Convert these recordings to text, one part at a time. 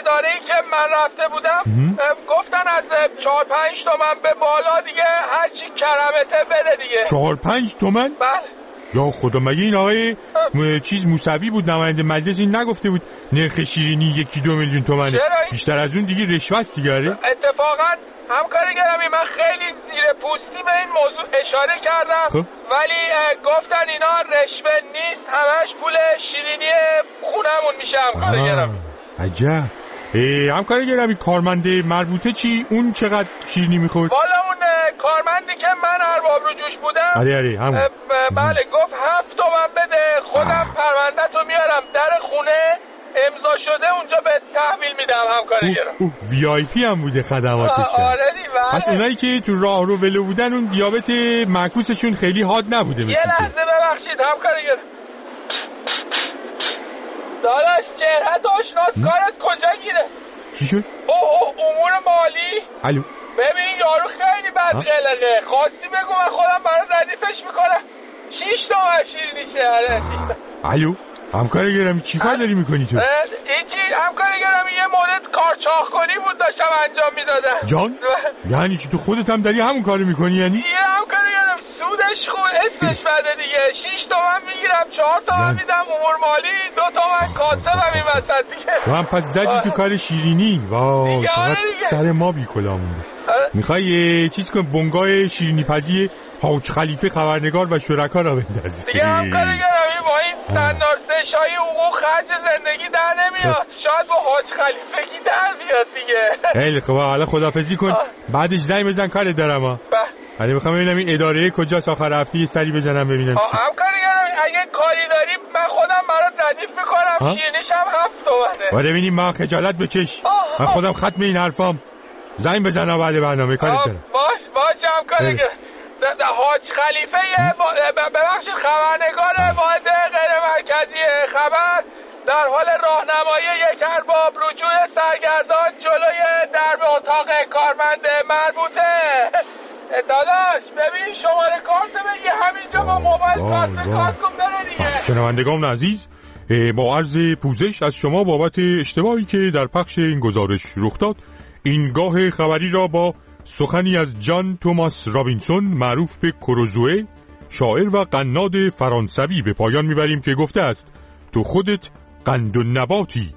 اداره‌ای که من رفته بودم گفتن از 4-5 تومن به بالا دیگه هرچی کرمته بده دیگه. 4-5 تومن؟ بله. یا خدا، مگه این آقای چیز موسوی بود نماینده مجلس این نگفته بود نرخ شیرینی 1-2 میلیون تومنه؟ بیشتر از اون دیگه رشوه دیگه. اتفاقا همکار گرامی من خیلی زیر پوستی به این موضوع اشاره کردم ولی گفتن اینا رشوه نیست، همش پول شیرینی خونمون میشه. همکار گرامی عجب. همکار گرامی کارمند مربوطه چی؟ اون چقدر شیرینی میخورد؟ والا اون کارمندی که من ارباب رجوش بودم همون بله گفت 7 تومن بده خودم پرونده‌تو میارم در خونه امضا شده اونجا به تحویل میدم. همکار گرامی وی آی پی هم بوده خدماتش. پس اونایی که تو راه رو ولو بودن اون دیابت معکوسشون خیلی حاد نبوده. یه لحظه ببخشید همکار گرامی. داداش چهره‌ت آشناست، کارت کجا گیره؟ چی شد؟ امور مالی. الو ببین یارو خیلی بد قلقه، خواستی بگو من خودم برای ردیفش میکنم. 6 تومن شیرینیشه. الو همکار گرامی چی کار داری میکنی تو؟ ایچی همکار گرامی یه مورد کارچاخ کنی بود داشتم انجام میدادم. جان؟ یعنی چی تو خودت هم داری همون کارو میکنی یعنی؟ یه همکار گرامی سودش خوب اسمش بده دیگه. 6 تومن میگیرم 4 تومن میدم امور مالی 2 تومن کاسبم این وسط دیگه. تو هم پس زدی تو کار شیرینی. واو فقط سر ما بی کلا مونده. میخوای چیز کن بنگاه شیرینی پزی حاج خلیفه خبرنگار و شرکا را بندازی دیگه همکار گرامی با این سندارسشایی حقوق خرج زندگی در نمیاد. شاید با حاج خلیفه کی در بیاد دیگه. خیلی خوب حالا خداحافظی کن. بعدش زنگ بزن کارت دارم ها. حالا میخوام ببینم این اداره کجاست آخر هفته یه سری بزنم ببینم چی. همکار گرامی اگه کاری داریم من خودم برات ردیف میکنم. شیرینیش هم 7 تومنه. ببینیم ما خجالت بچش. من خودم ختم این حرفام. زنگ بزن بعد برنامه کارت دارم. باش همکار گرامی. حاج خلیفه ببخشید خبرنگار واحد غیر مرکزی خبر در حال راهنمایی یک ارباب رجوع سرگردان جلوی درب اتاق کارمند مربوطه. داداش ببین شماره کارت بگی همینجا با موبایل کارت کن بره دیگه. شنوندگان عزیز با عرض پوزش از شما بابت اشتباهی که در پخش این گزارش رخ داد، این گاه خبری را با سخنی از جان توماس رابینسون معروف به کروزوئه، شاعر و قناد فرانسوی به پایان میبریم که گفته است تو خودت قند و نباتی،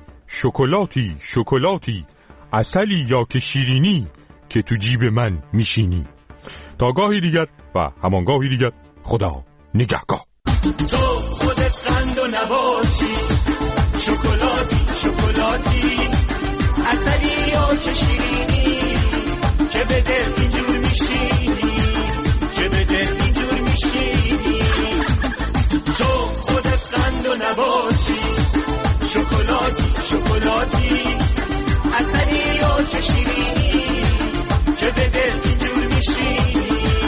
شکلاتی، عسلی یا که شیرینی که تو جیب من میشینی. تا گاهی دیگر و همان گاهی دیگر، خدا نگهگاه. تو خودت قند و نباتی، شکلاتی، عسلی یا که شیرینی که به دل اینجور میشینی، تو خودت قند و نباتی، شکلاتی، عسلی یا که شیرینی که به دل اینجور میشینی.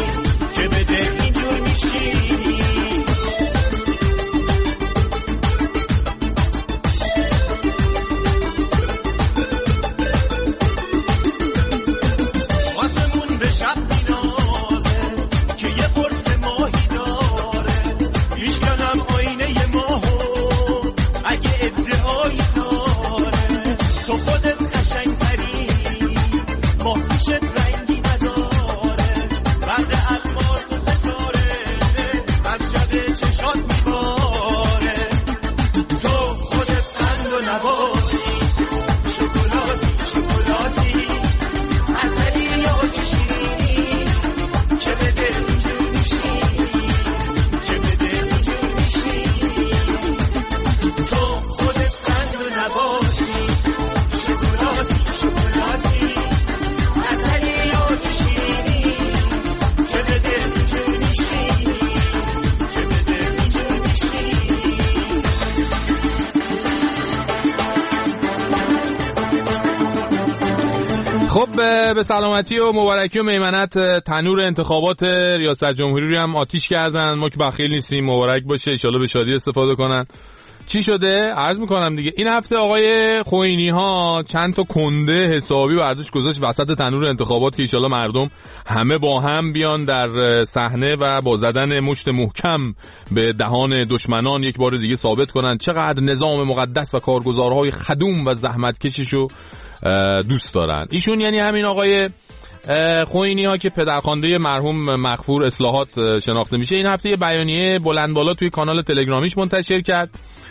خب به سلامتی و مبارکی و میمنت تنور انتخابات ریاست جمهوری رو هم آتیش کردن. ما که بخیل نیستیم، مبارک باشه، ان شاءالله به شادی استفاده کنن. چی شده؟ عرض میکنم دیگه. این هفته آقای خوئینی ها چند تا کنده حسابی برداشت گذاشت وسط تنور انتخابات که ایشالا مردم همه با هم بیان در صحنه و با زدن مشت محکم به دهان دشمنان یک بار دیگه ثابت کنن چقدر نظام مقدس و کارگزارهای خدوم و زحمتکششو دوست دارن. ایشون یعنی همین آقای خوئینی ها که پدرخوانده مرحوم مغفور اصلاحات شناخته میشه، این هفته یه بیانیه بلند بالا توی کانال تلگرامیش منتشر کرد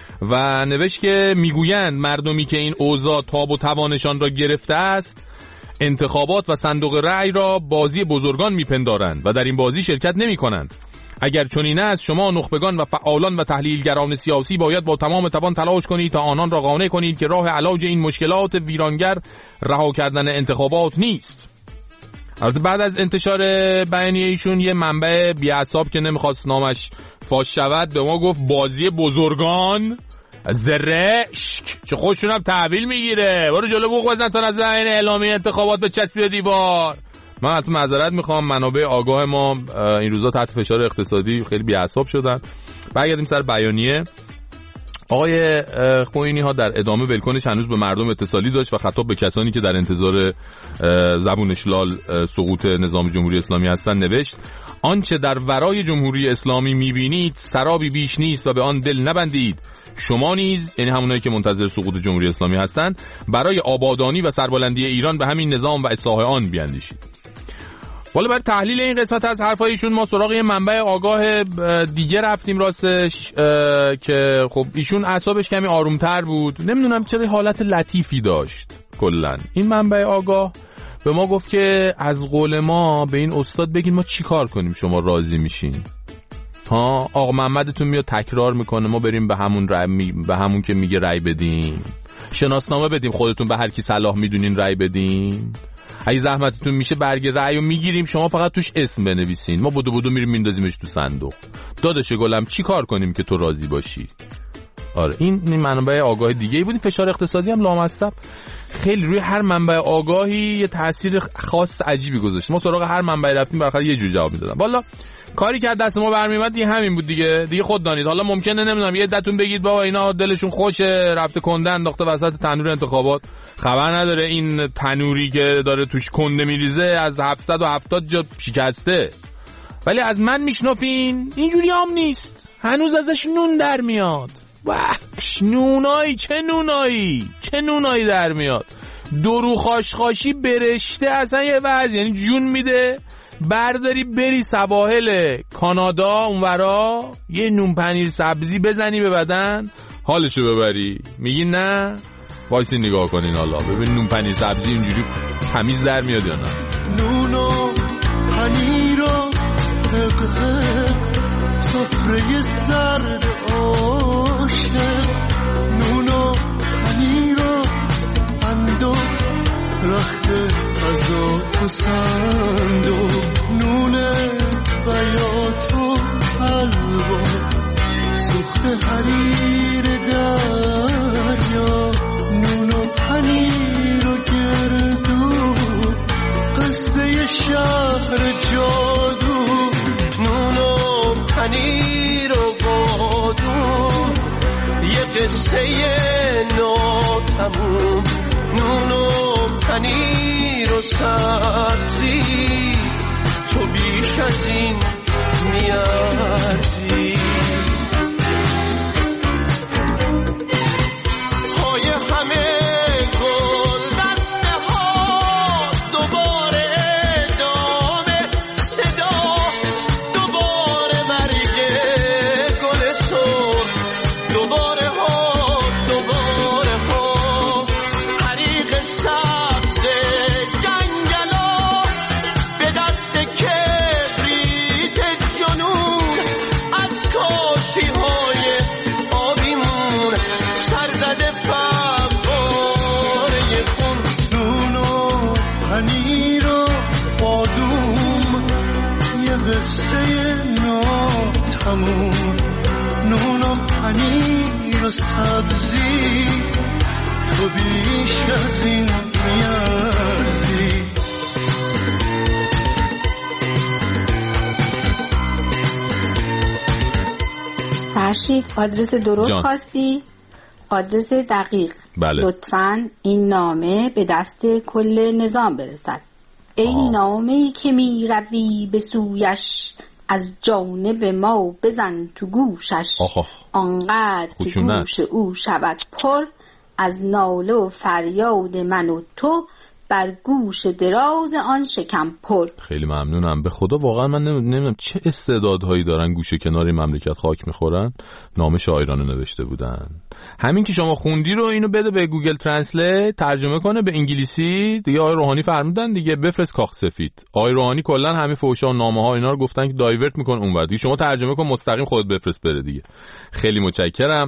و نوشت که میگویند مردمی که این اوضاع تاب و توانشان را گرفته است انتخابات و صندوق رأی را بازی بزرگان میپندارند و در این بازی شرکت نمی کنند. اگر چنین است شما نخبگان و فعالان و تحلیلگران سیاسی باید با تمام توان تلاش کنید تا آنان را قانع کنید که راه علاج این مشکلات ویرانگر رها کردن انتخابات نیست. البته بعد از انتشار بیانیه ایشون یه منبع بی‌عصاب که نمیخواست نامش فاش شود به ما گفت بازی بزرگان زرشک، چه خوششون هم تحویل میگیره، برو جلو بوق بزن تا از این اعلامیه انتخابات به چسبی دیوار. من حتی معذرت میخوام، منابع آگاه ما این روزا تحت فشار اقتصادی خیلی بی‌عصاب شدن. برگردیم سر بیانیه. آقای خوئینی ها در ادامه ولکنش هنوز به مردم اتصالی داشت و خطاب به کسانی که در انتظار زبون اشلال سقوط نظام جمهوری اسلامی هستند نوشت: آنچه در ورای جمهوری اسلامی میبینید سرابی بیش نیست و به آن دل نبندید. شما نیز، یعنی همونایی که منتظر سقوط جمهوری اسلامی هستند، برای آبادانی و سربلندی ایران به همین نظام و اصلاح آن بیاندیشید. حالا برای تحلیل این قسمت از حرفایشون ما سراغ یه منبع آگاه دیگه رفتیم راستش که خب ایشون اعصابش کمی آرومتر بود، نمیدونم چرا حالت لطیفی داشت. کلا این منبع آگاه به ما گفت که از قول ما به این استاد بگین ما چی کار کنیم شما راضی میشین. ها آقا محمدتون میاد تکرار میکنه ما بریم به همون که میگه رأی بدیم، شناسنامه بدیم خودتون به هر کی صلاح میدونین رأی بدین، اگه زحمتتون میشه برگ رأیو میگیریم شما فقط توش اسم بنویسین، ما بدو میریم میندازیمش تو صندوق. داداش گلم چی کار کنیم که تو راضی باشی؟ آره این منبع آگاه دیگه ای بود. فشار اقتصادی هم لامصب خیلی روی هر منبع آگاهی یه تاثیر خاص عجیبی گذاشت. ما سراغ هر منبع رفتیم بالاخره یه جور جواب میدادن. والا کاری که دست ما برمیاد دیگه همین بود دیگه خود دانید. حالا ممکنه نمیدونم یه عدتون بگید بابا اینا دلشون خوشه رفته کنده انداخته وسط تنور انتخابات، خبر نداره این تنوری که داره توش کنده میریزه از 770 جا شکسته. ولی از من میشنفین اینجوری هم نیست، هنوز ازش نون در میاد. واه نونایی چه نونایی در میاد. درو خاشخاشی برشته اصلا یه وضع، یعنی جون میده برداری بری سواحل کانادا اونورا یه نون پنیر سبزی بزنی به بدن حالشو ببری. میگی نه؟ وایسی نگاه کنین حالا ببین نون پنیر سبزی اینجوری تمیز در میاد یا نه. نون و پنیر و سفره سرد عاشق، نون و پنیر و اندو رخت غذا تو صندوق، نون بیات و حلوا سوخت حریر دریا، نون و پنیر و گردو قصه شهر جادو، نون و پنیر و بادو یه قصه ناتموم، نون و پنیر و سبزی تو بیش از این میارزی. های همه گل دسته ها دوباره ادامه صدا، دوباره مرگ گل سرخ، دوباره ها طریق سبز جنگلا به دست کبریت جنون، از کاشی های آبیمون سرزده فواره خون، نون و پنیر و بادوم یه قصه ناتموم، نون و پنیر و سبزی تو بیش از این میارزی. رشید آدرس درست خواستی؟ آدرس دقیق. بله. لطفاً این نامه به دست کل نظام برسد. این نامه‌ای که می روی به سویش، از جانب ما بزن تو گوشش. آنقدر که گوش او شود پر، از ناله و فریاد من و تو، بر گوش دراز آن شکم پر. خیلی ممنونم. به خدا واقعا من نمیدونم چه استعدادهایی دارن گوشه کنار مملکت خاک میخورن. نامه شاعرانه نوشته بودن. همین که شما خوندی رو اینو بده به گوگل ترنسلیت ترجمه کنه به انگلیسی دیگه. آقای روحانی فرمودن دیگه بفرست کاخ سفید. آقای روحانی کلا همین فحشا و نامه ها اینا رو گفتن که دایورت میکن اونور دیگه. شما ترجمه کن مستقیم خودت بفرست بره دیگه. خیلی متشکرم.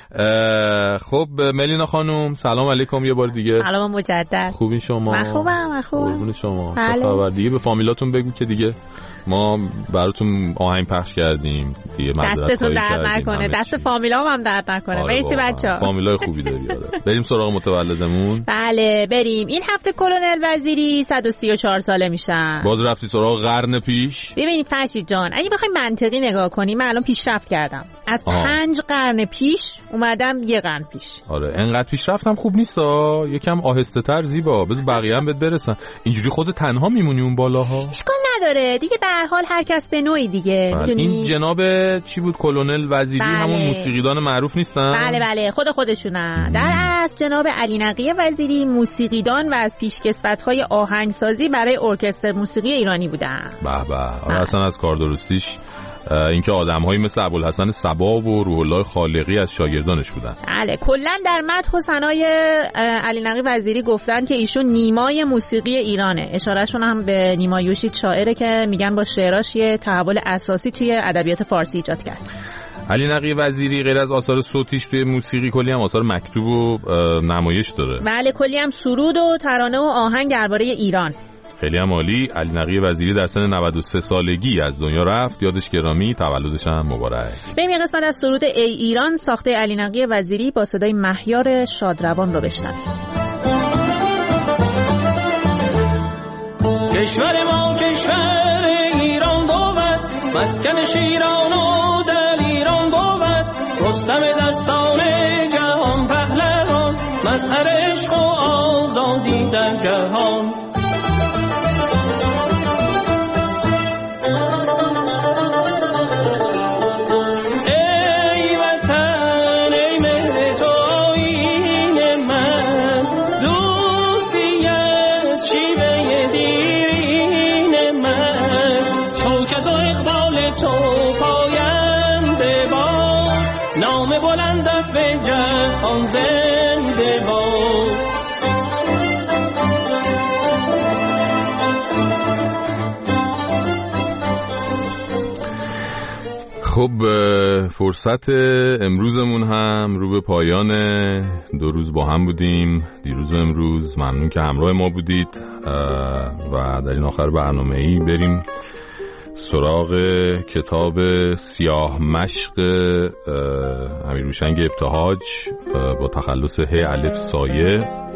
خب ملینا خانم سلام علیکم یه بار دیگه. سلام مجدد. خوبین شما؟ من خوبم. قربون شما. چه خبر دیگه؟ به فامیلاتون بگو که دیگه ما براتون آهنگ پخش کردیم دیگه. دستتون درد نکنه، دست فامیلام هم درد نکنه. مرسی بچه‌ها. فامیلای خوبی داری. بریم سراغ متولدمون. بله بریم. این هفته کلونل وزیری 134 ساله میشن. باز رفتی سراغ قرن پیش؟ ببینید فرشید جان اگه بخوایم منطقی نگاه کنیم من الان پیشرفت کردم. از 5 قرن پیش اومدم یه قرن پیش. آره انقدر پیشرفتم خوب نیستا. یکم آهسته‌تر زیبا. بذار بقیه هم بهت برسن. اینجوری خود تنها میمونی اون بالاها. اشکال نداره دیگه. به هر حال هر کس به نوعی دیگه. این جناب چی بود کلونل وزیری؟ بله. همون موسیقیدان معروف نیستن؟ بله خودشونن. در اصل جناب علی نقی وزیری موسیقیدان و از پیشکسوت‌های آهنگسازی برای ارکستر موسیقی ایرانی بودن. به آره اصلا از کار درستیش اینکه آدم‌هایی مثل ابوالحسن صبا و روح الله خالقی از شاگردانش بودن. بله کلا در مدح و ثنای علی نقی وزیری گفتن که ایشون نیمای موسیقی ایرانه. اشارهشون هم به نیما یوشید شاعره که میگن با شعراش یه تحول اساسی توی ادبیات فارسی ایجاد کرد. علی نقی وزیری غیر از آثار صوتیش توی موسیقی کلی هم آثار مکتوب و نمایش داره. بله کلی هم سرود و ترانه و آهنگ درباره ایران. خیلی هم عالی. علی نقی وزیری در سن 93 سالگی از دنیا رفت. یادش گرامی. تولدش هم مبارک. بریم یه قسمت از سرود ای ایران ساخته علی نقی وزیری با صدای مهیار شادروان رو بشنویم. کشور ما کشور ایران بود، مسکن شیران و دل ایران بود، رستم دستان جهان پهلوان، مظهر عشق و آزادی در جهان. جهان زنده باد. خب فرصت امروزمون هم رو به پایانه. 2 روز با هم بودیم دیروز و امروز. ممنون که همراه ما بودید و در این آخر برنامه‌ای بریم سراغ کتاب سیاه مشق امیرهوشنگ ابتهاج با تخلص ه الف سایه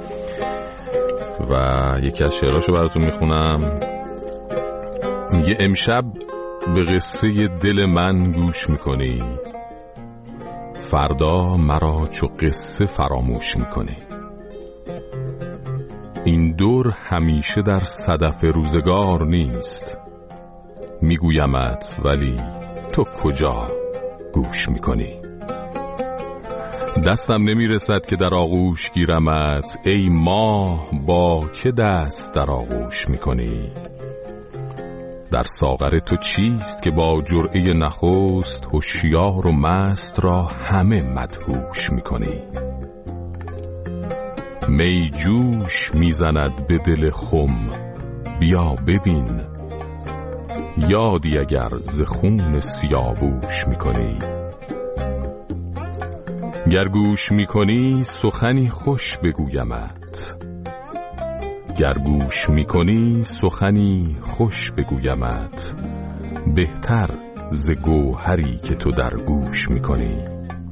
و یکی از شعراشو براتون میخونم. میگه امشب به قصه دل من گوش میکنی، فردا مرا چو قصه فراموش میکنی. این دور همیشه در صدف روزگار نیست، میگویمت ولی تو کجا گوش میکنی. دستم نمیرسد که در آغوش گیرمت، ای ماه با که دست در آغوش میکنی. در ساغر تو چیست که با جرعه نخست، هوشیار و مست را همه مدهوش میکنی. می جوش میزند به دل خم، بیا ببین، یادی اگر ز خون سیاووش میکنی. گر گوش میکنی سخنی خوش بگویمت، گر گوش میکنی سخنی خوش بگویمت، بهتر ز گوهری که تو در گوش میکنی.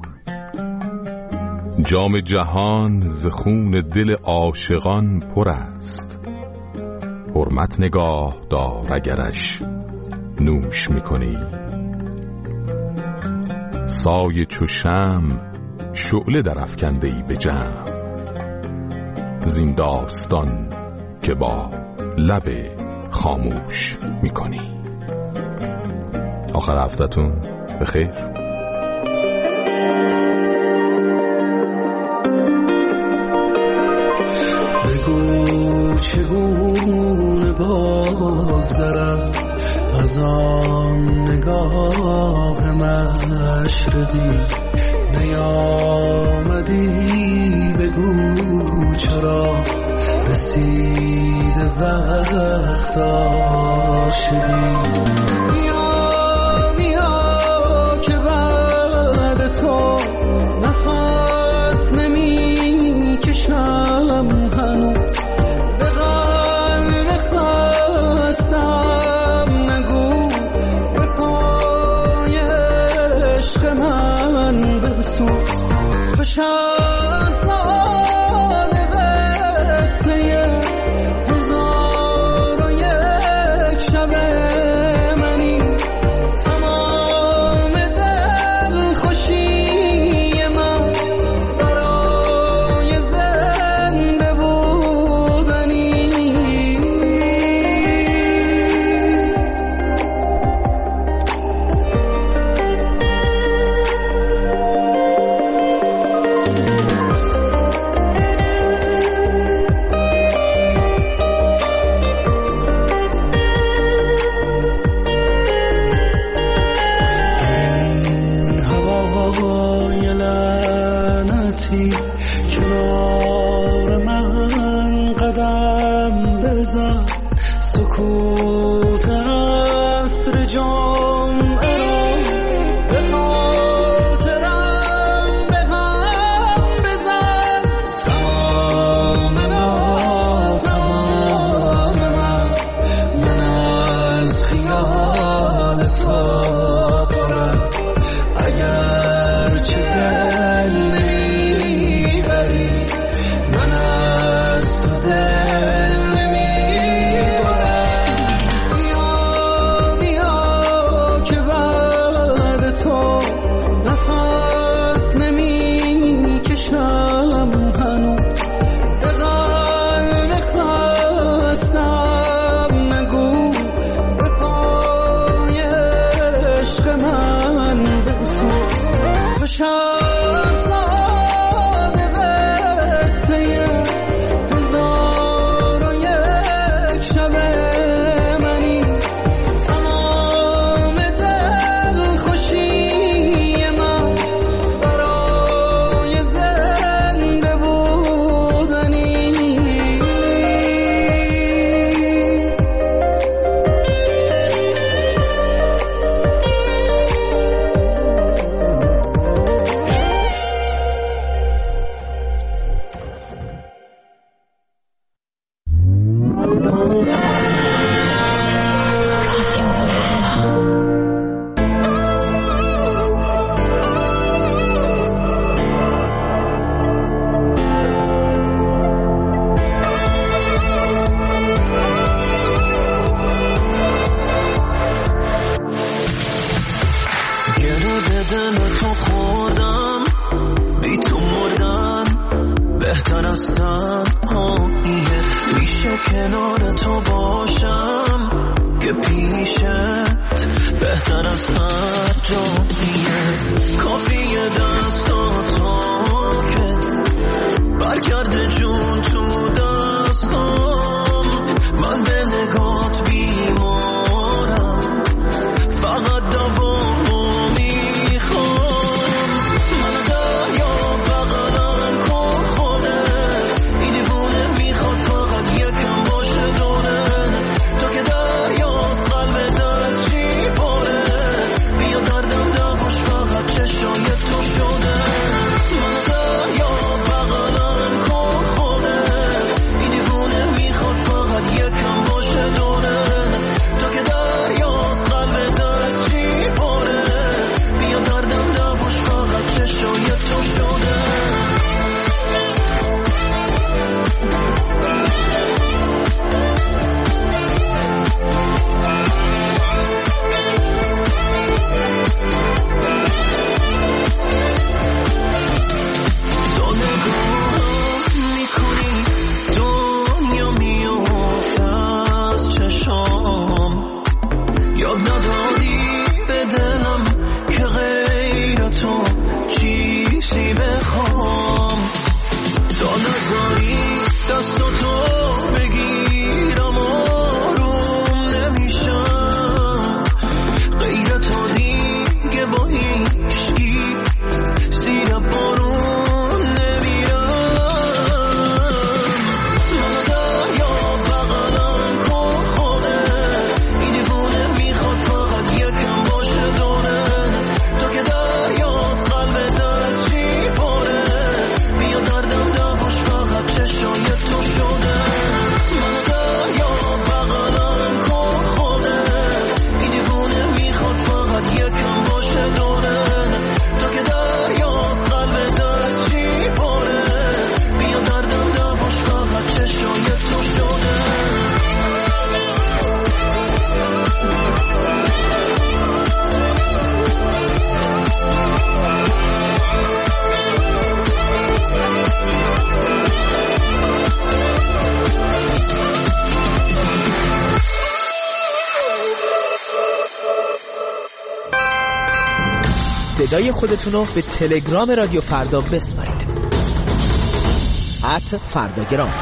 جام جهان ز خون دل عاشقان پر است، حرمت نگاه دار اگرش نوش میکنی. سایه چو شمع شعله در افکنده‌ای به جمع. زین داستان که با لب خاموش میکنی. آخر هفته‌تون بخیر. بگو چگونه بگذرم از آن نگاه مشرقی، نیامدی بگو چرا رسید وقت عاشقی. بیا که بعد تو نفس نمی کشم هنوز، به قلب خستم نگو به پای عشق من بسوز. بشن ساده قصه هزار و یک شب منی، تمام دل خوشی من برای زنده بودنی. کنار من قدم بزن، سکوت عصر جمعه را به خاطرم به هم بزن. تمام من از خیال تا پرم، اگر چه دل نمیبری من از تو دل نمیبرم. بیا که بعد تو نفس نمی کشم هنوز، به قلب خستم نگو به پای عشق من بسوز. بشن ساده قصه هزار و یک شب منی، تمام دل خوشی من برای زنده بودنی. گره بدن تو خوردم، بی تو مردن بهتر از تنهاییه. میشه کنار تو باشم که پیشت بهتر از هر جاییه. کافیه دستاتو که برگرده جون تو دستام، من به نگات بیمارم، فقط دوامو میخوام. من دریا بغلم کن خوده، این دیوونه میخواد فقط یکم باشه دوره. تو که دریاست قلبت از چی پاره، بیا دردم دواش فقط چشای تو شده. من دریا بغلم کن خوده، صدای خودتون رو به تلگرام رادیو فردا بسپارید. @فرداگرام.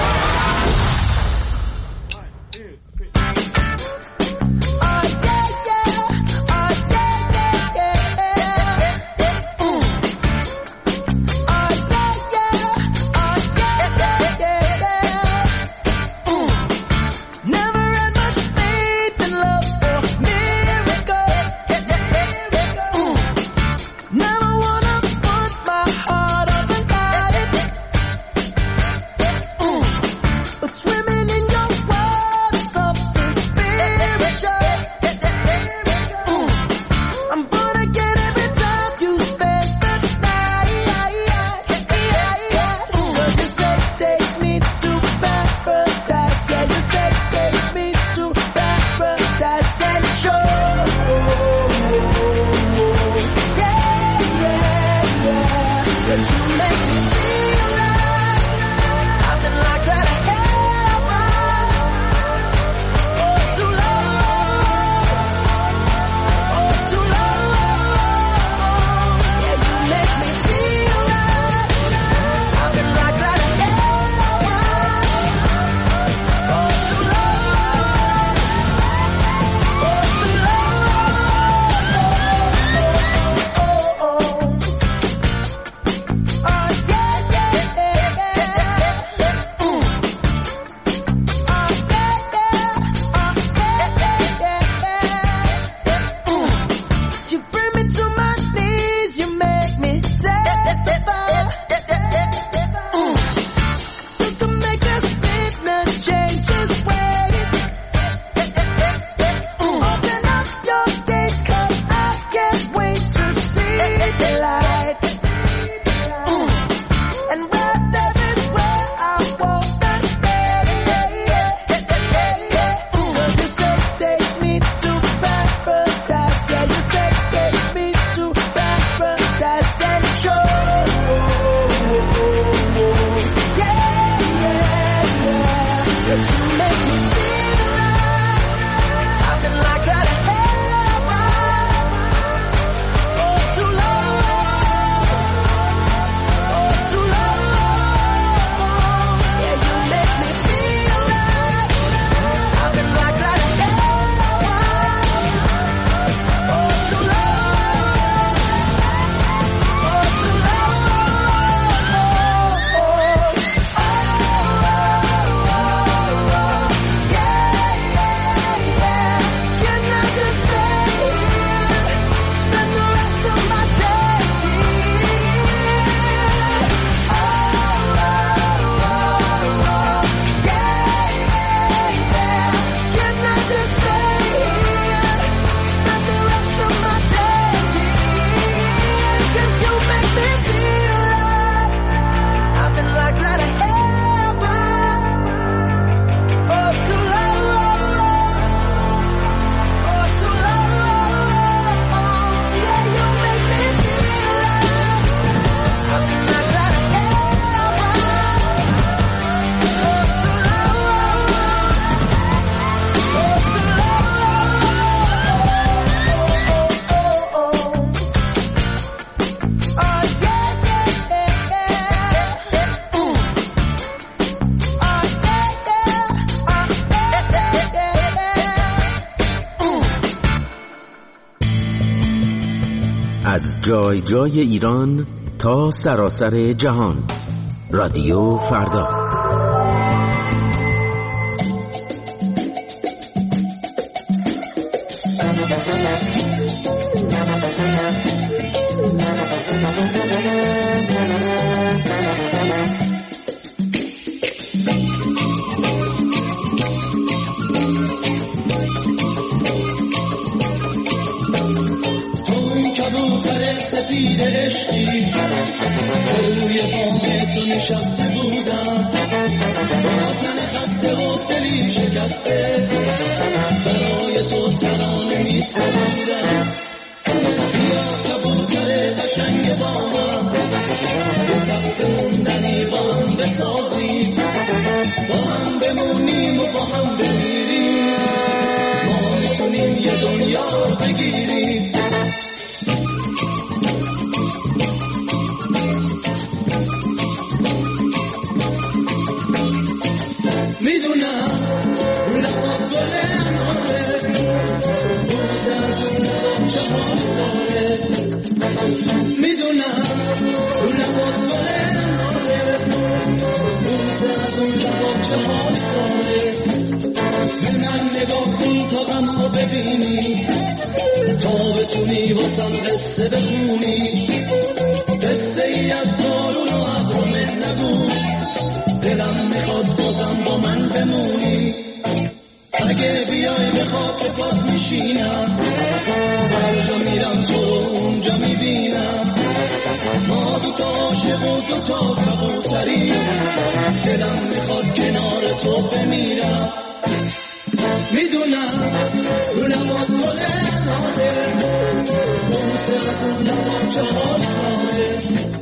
از جای جای ایران تا سراسر جهان، رادیو فردا. سفید عشقی روی بام تو نشسته بودم، با تن خسته و دلی شکسته برای تو ترانه می سرودم. بیا کبوتر قشنگ بامم، به سخت موندنی با هم بسازیم، با هم بمونیم و با هم بمیریم، ما میتونیم یه دنیا بگیریم. میدونم اون لبا گل اناره بوسه از اون لبا چه حال داره میدونم اون لبا گل اناره بوسه از اون لبا چه حال داره به من نگاه کن تا غمو ببینی تا بتونی واسم قصه بخونی قصه ای از بارون و ابر نگو دلم میخواد بازم با من بمونی اگه بیای به خاک پات میشینم هر جا میرم تو رو اونجا میبینم ما دوتا عاشق و دوتا کبوتری دلم میخواد کنار تو بمیرم میدونم اون لبات گل اناره بوسه از اون لبات چه حال داره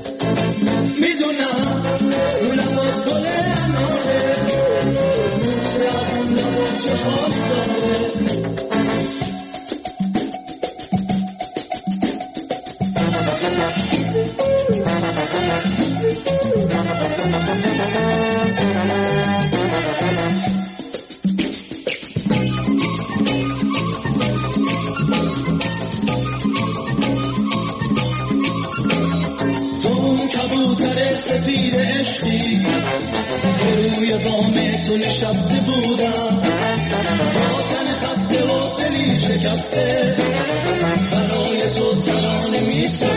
میدونم اون لبات گل اناره بوسه از اون لبات چه حال داره کبوتر سفید عشقی که روی بام تو نشسته بودم با تن خسته و دلی شکسته برای تو ترانه می‌سرم